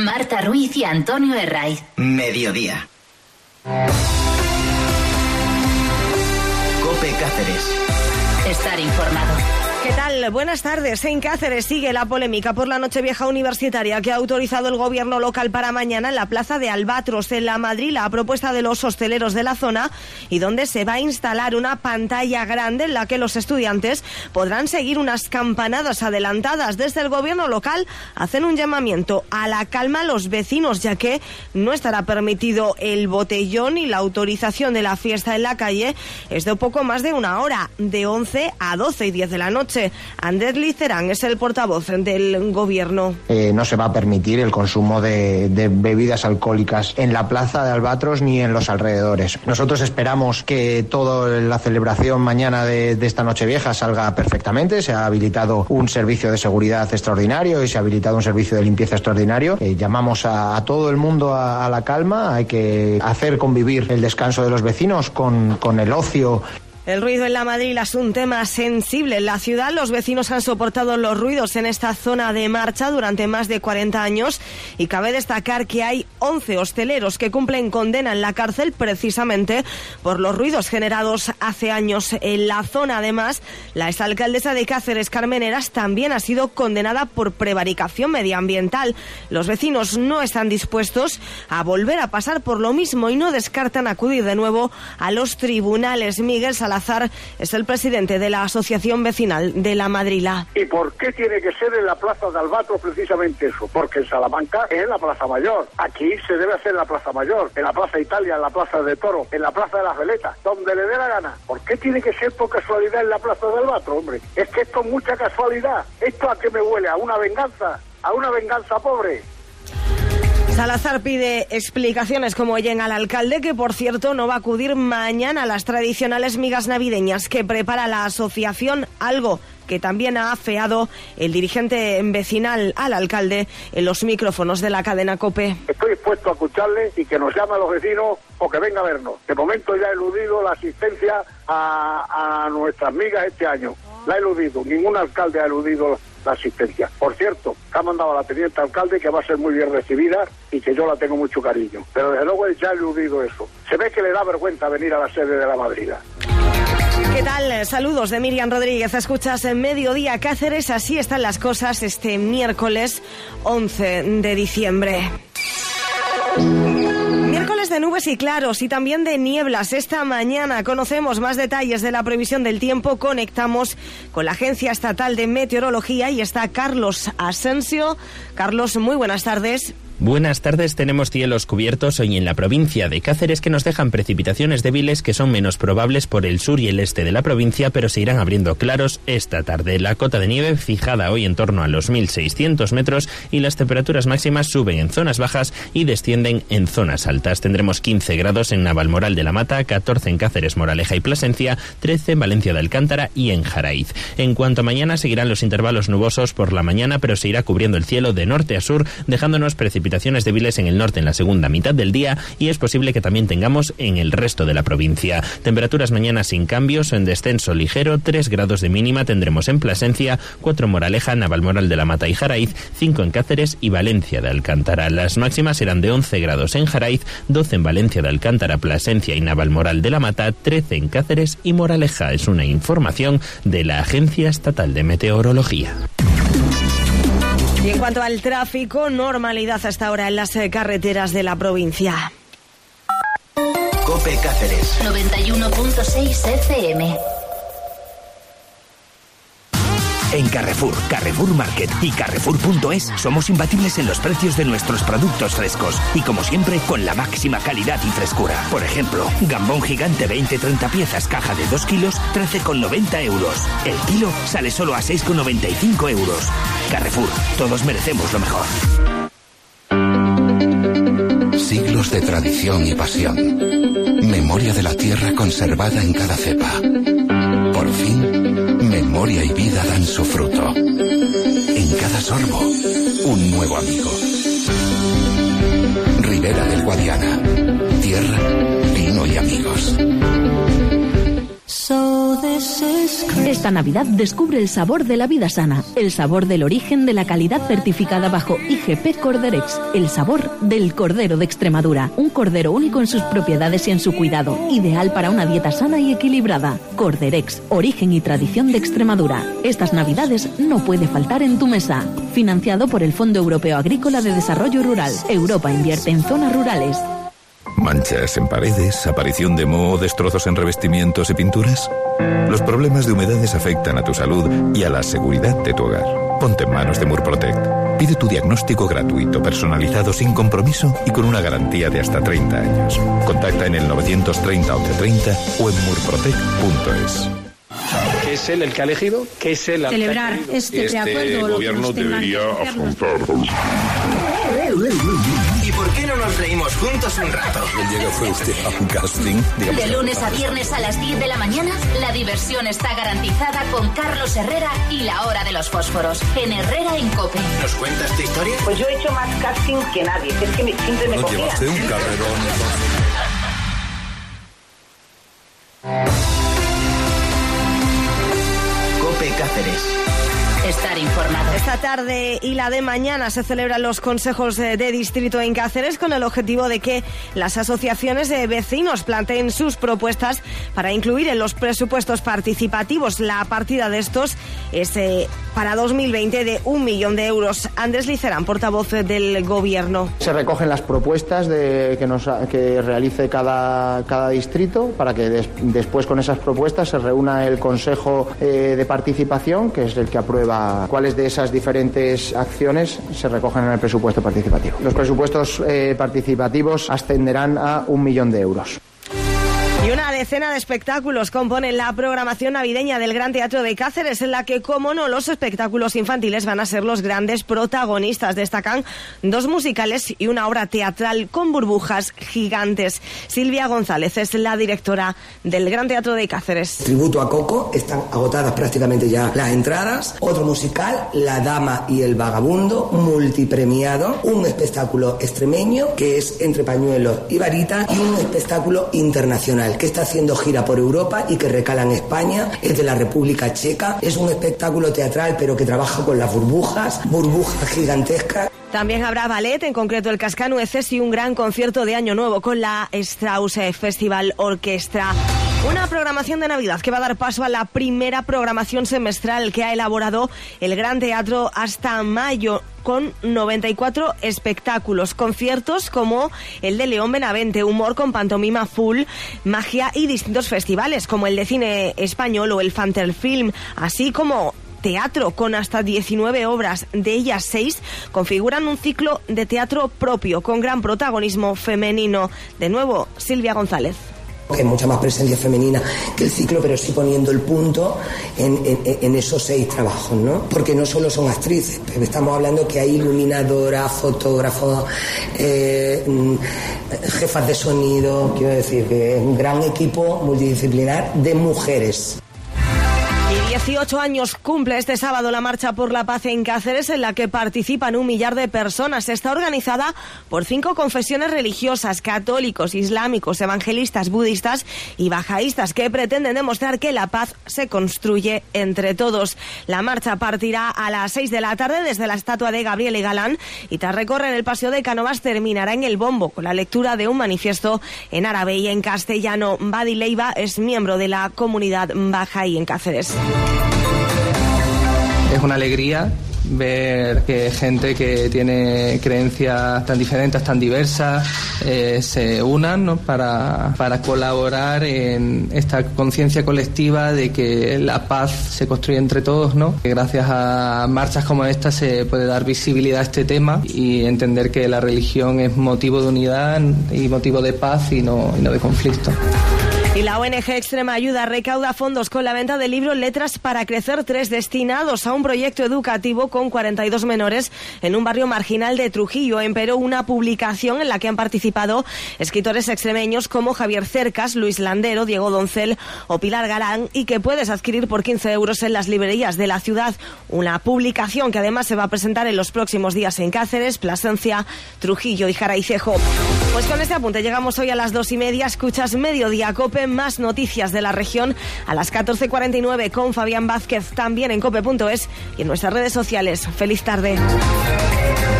Marta Ruiz y Antonio Herraiz. Mediodía. COPE Cáceres. Estar informado. ¿Qué tal? Buenas tardes. En Cáceres sigue la polémica por la Nochevieja Universitaria que ha autorizado el gobierno local para mañana en la plaza de Albatros, en La Madrila, a propuesta de los hosteleros de la zona, y donde se va a instalar una pantalla grande en la que los estudiantes podrán seguir unas campanadas adelantadas. Desde el gobierno local hacen un llamamiento a la calma a los vecinos, ya que no estará permitido el botellón, y la autorización de la fiesta en la calle es de poco más de una hora, de 11 a 12 y 10 de la noche. Andrés Licerán es el portavoz del gobierno. No se va a permitir el consumo de bebidas alcohólicas en la plaza de Albatros ni en los alrededores. Nosotros esperamos que toda la celebración mañana de esta Nochevieja salga perfectamente. Se ha habilitado un servicio de seguridad extraordinario y se ha habilitado un servicio de limpieza extraordinario. Llamamos a todo el mundo a la calma. Hay que hacer convivir el descanso de los vecinos con el ocio. El ruido en La Madrila es un tema sensible en la ciudad. Los vecinos han soportado los ruidos en esta zona de marcha durante más de 40 años y cabe destacar que hay 11 hosteleros que cumplen condena en la cárcel precisamente por los ruidos generados hace años en la zona. Además, la exalcaldesa de Cáceres, Carmen Heras, también ha sido condenada por prevaricación medioambiental. Los vecinos no están dispuestos a volver a pasar por lo mismo y no descartan acudir de nuevo a los tribunales. Miguel Salazar es el presidente de la Asociación Vecinal de La Madrila. ¿Y por qué tiene que ser en la plaza de Albatros precisamente eso? Porque en Salamanca es en la Plaza Mayor. Aquí se debe hacer en la Plaza Mayor, en la Plaza Italia, en la Plaza de Toro, en la Plaza de las Veletas, donde le dé la gana. ¿Por qué tiene que ser por casualidad en la Plaza de Albatros, hombre? Es que esto es mucha casualidad. ¿Esto a qué me huele? ¿A una venganza? ¿A una venganza pobre? Salazar pide explicaciones como oyen al alcalde, que por cierto no va a acudir mañana a las tradicionales migas navideñas que prepara la asociación, algo que también ha afeado el dirigente vecinal al alcalde en los micrófonos de la cadena COPE. Estoy dispuesto a escucharle y que nos llame a los vecinos o que venga a vernos. De momento ya ha eludido la asistencia a nuestras migas este año. La ha eludido, ningún alcalde ha eludido la asistencia. Por cierto, que ha mandado a la teniente alcalde, que va a ser muy bien recibida y que yo la tengo mucho cariño. Pero desde luego ya ha eludido eso. Se ve que le da vergüenza venir a la sede de La Madrila. ¿Qué tal? Saludos de Miriam Rodríguez. Escuchas en Mediodía Cáceres. Así están las cosas este miércoles 11 de diciembre. Miércoles de nubes y claros y también de nieblas. Esta mañana conocemos más detalles de la previsión del tiempo. Conectamos con la Agencia Estatal de Meteorología y está Carlos Asensio. Carlos, muy buenas tardes. Buenas tardes, tenemos cielos cubiertos hoy en la provincia de Cáceres que nos dejan precipitaciones débiles que son menos probables por el sur y el este de la provincia, pero se irán abriendo claros esta tarde. La cota de nieve fijada hoy en torno a los 1.600 metros y las temperaturas máximas suben en zonas bajas y descienden en zonas altas. Tendremos 15 grados en Navalmoral de la Mata, 14 en Cáceres, Moraleja y Plasencia, 13 en Valencia de Alcántara y en Jaraiz. En cuanto a mañana, seguirán los intervalos nubosos por la mañana, pero se irá cubriendo el cielo de norte a sur, dejándonos precipitaciones débiles en el norte en la segunda mitad del día y es posible que también tengamos en el resto de la provincia. Temperaturas mañana sin cambios, en descenso ligero, 3 grados de mínima tendremos en Plasencia, 4 en Moraleja, Navalmoral de la Mata y Jaraiz, 5 en Cáceres y Valencia de Alcántara. Las máximas serán de 11 grados en Jaraiz, 12 en Valencia de Alcántara, Plasencia y Navalmoral de la Mata, 13 en Cáceres y Moraleja. Es una información de la Agencia Estatal de Meteorología. Y en cuanto al tráfico, normalidad hasta ahora en las carreteras de la provincia. COPE Cáceres 91.6 FM. En Carrefour, Carrefour Market y Carrefour.es somos imbatibles en los precios de nuestros productos frescos y como siempre con la máxima calidad y frescura. Por ejemplo, gambón gigante 20-30 piezas caja de 2 kilos, 13,90 euros. El kilo sale solo a 6,95 euros. Carrefour, todos merecemos lo mejor. Siglos de tradición y pasión. Memoria de la tierra conservada en cada cepa. Por fin, memoria y vida dan su fruto. En cada sorbo, un nuevo amigo. Ribera del Guadiana. Tierra, vino y amigos. Esta Navidad descubre el sabor de la vida sana, el sabor del origen de la calidad certificada bajo IGP Corderex, el sabor del cordero de Extremadura, un cordero único en sus propiedades y en su cuidado, ideal para una dieta sana y equilibrada. Corderex, origen y tradición de Extremadura. Estas Navidades no puede faltar en tu mesa. Financiado por el Fondo Europeo Agrícola de Desarrollo Rural. Europa invierte en zonas rurales. ¿Manchas en paredes, aparición de moho, destrozos en revestimientos y pinturas? Los problemas de humedades afectan a tu salud y a la seguridad de tu hogar. Ponte en manos de Murprotect. Pide tu diagnóstico gratuito, personalizado, sin compromiso y con una garantía de hasta 30 años. Contacta en el 930 1130 o en murprotect.es. ¿Qué es él el que ha elegido? ¿Qué es él el celebrar que ha elegido? este preacuerdo? Gobierno debería afrontar. ¿Y por qué no nos reímos juntos un rato? ¿Llega fue usted a un casting? De lunes a viernes a las 10 de la mañana, la diversión está garantizada con Carlos Herrera y la hora de los fósforos, en Herrera en COPE. ¿Nos cuentas tu historia? Pues yo he hecho más casting que nadie, es que siempre me ¿No cogían. llevaste un carrerón? COPE Cáceres. Estar informado. Esta tarde y la de mañana se celebran los consejos de distrito en Cáceres con el objetivo de que las asociaciones de vecinos planteen sus propuestas para incluir en los presupuestos participativos. La partida de estos es para 2020 de 1 millón de euros. Andrés Licerán, portavoz del Gobierno. Se recogen las propuestas que realice cada distrito para que después con esas propuestas se reúna el Consejo de Participación, que es el que aprueba cuáles de esas diferentes acciones se recogen en el presupuesto participativo. Los presupuestos participativos ascenderán a 1 millón de euros. Y una decena de espectáculos componen la programación navideña del Gran Teatro de Cáceres, en la que, como no, los espectáculos infantiles van a ser los grandes protagonistas. Destacan 2 musicales y una obra teatral con burbujas gigantes. Silvia González es la directora del Gran Teatro de Cáceres. Tributo a Coco, están agotadas prácticamente ya las entradas. Otro musical, La Dama y el Vagabundo, multipremiado. Un espectáculo extremeño, que es Entre pañuelos y varita, y un espectáculo internacional que está haciendo gira por Europa y que recala en España, es de la República Checa. Es un espectáculo teatral pero que trabaja con las burbujas gigantescas. También habrá ballet, en concreto el Cascanueces, y un gran concierto de Año Nuevo con la Strauss Festival Orquestra. Una programación de Navidad que va a dar paso a la primera programación semestral que ha elaborado el Gran Teatro hasta mayo, con 94 espectáculos, conciertos como el de León Benavente, humor con pantomima full, magia y distintos festivales como el de cine español o el Fanterfilm, así como teatro con hasta 19 obras, de ellas 6 configuran un ciclo de teatro propio con gran protagonismo femenino. De nuevo, Silvia González. Hay mucha más presencia femenina que el ciclo, pero sí poniendo el punto en esos 6 trabajos, ¿no? Porque no solo son actrices, estamos hablando que hay iluminadoras, fotógrafos, jefas de sonido, quiero decir que es un gran equipo multidisciplinar de mujeres. 18 años cumple este sábado la Marcha por la Paz en Cáceres, en la que participan 1 millar de personas. Está organizada por 5 confesiones religiosas: católicos, islámicos, evangelistas, budistas y bajaístas, que pretenden demostrar que la paz se construye entre todos. La marcha partirá a las 6 de la tarde desde la estatua de Gabriel y Galán y tras recorrer el Paseo de Cánovas terminará en el Bombo con la lectura de un manifiesto en árabe y en castellano. Badi Leiva es miembro de la comunidad bajaí en Cáceres. Es una alegría ver que gente que tiene creencias tan diferentes, tan diversas, se unan, ¿no? para colaborar en esta conciencia colectiva de que la paz se construye entre todos, ¿no? Que gracias a marchas como esta se puede dar visibilidad a este tema y entender que la religión es motivo de unidad y motivo de paz y no de conflicto. Y la ONG Extrema Ayuda recauda fondos con la venta del libro Letras para Crecer 3, destinados a un proyecto educativo con 42 menores en un barrio marginal de Trujillo. Empero, una publicación en la que han participado escritores extremeños como Javier Cercas, Luis Landero, Diego Doncel o Pilar Galán, y que puedes adquirir por 15 euros en las librerías de la ciudad. Una publicación que además se va a presentar en los próximos días en Cáceres, Plasencia, Trujillo y Jaraicejo. Pues con este apunte llegamos hoy a las 2:30. Escuchas Mediodía Cope. vienen más noticias de la región a las 14:49 con Fabián Vázquez, también en cope.es y en nuestras redes sociales. ¡Feliz tarde!